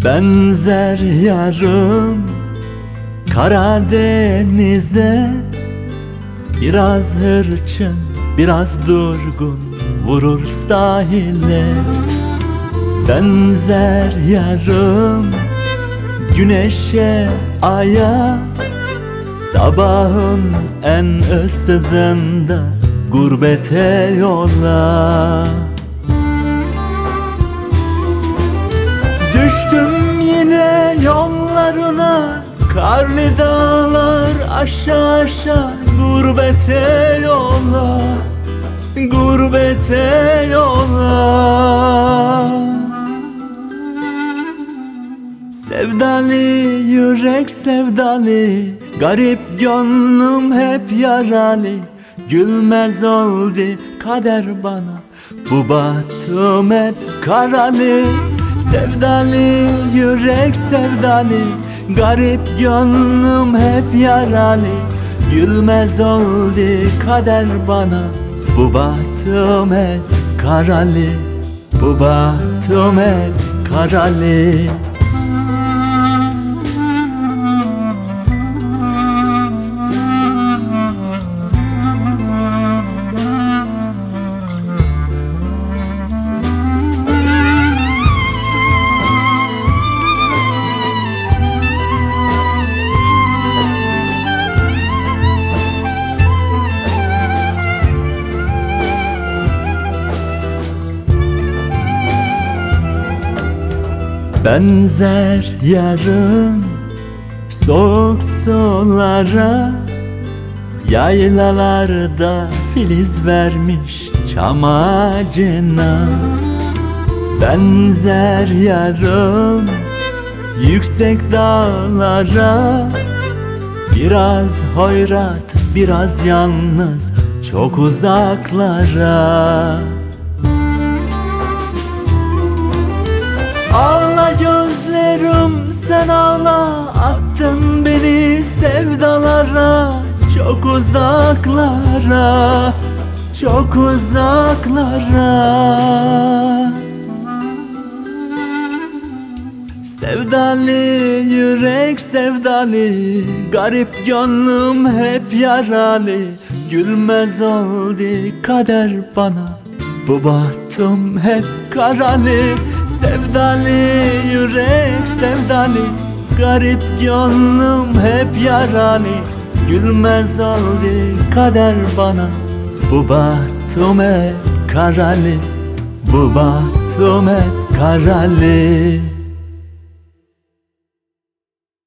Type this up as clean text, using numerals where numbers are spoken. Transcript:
Benzer yarım Karadeniz'e, biraz hırçın, biraz durgun vurur sahile. Benzer yarım güneşe, aya, sabahın en ıssızında gurbete yolla. Düştüm yine yollarına, karlı dağlar aşağı aşağı gurbete yolla, gurbete yolla. Sevdalı yürek sevdalı, garip gönlüm hep yaralı. Gülmez oldu kader bana, bu bahtım hep karalı. Sevdalı yürek sevdalı, garip gönlüm hep yaralı. Gülmez oldu kader bana, bu bahtım hep karalı, bu bahtım hep karalı. Benzer yarım soğuk sulara, yaylalarda filiz vermiş çam ağacına. Benzer yarım yüksek dağlara, biraz hoyrat, biraz yalnız, çok uzaklara. Ağla gözlerim sen ağla, attın beni sevdalara. Çok uzaklara, çok uzaklara. Sevdalı yürek sevdalı, garip gönlüm hep yaralı. Gülmez oldu kader bana, bu bahtım hep karalı. Sevdalı yürek sevdalı, garip gönlüm hep yaralı. Gülmez oldu kader bana, bu bahtım hep karalı, bu bahtım hep karalı.